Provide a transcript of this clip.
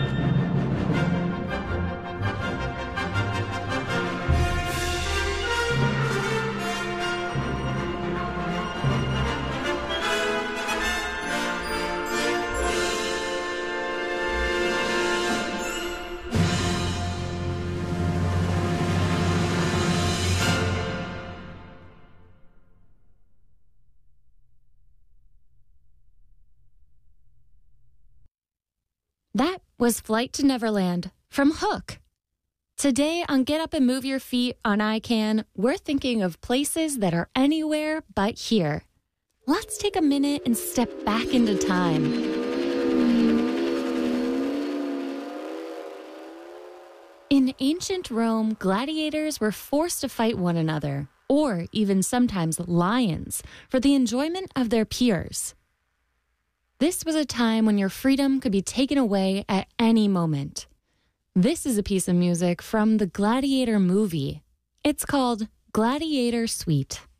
That was Flight to Neverland from Hook. Today on Get Up and Move Your Feet on iCan, we're thinking of places that are anywhere but here. Let's take a minute and step back into time. In ancient Rome, gladiators were forced to fight one another, or even sometimes lions, for the enjoyment of their peers. This was a time when your freedom could be taken away at any moment. This is a piece of music from the Gladiator movie. It's called Gladiator Suite.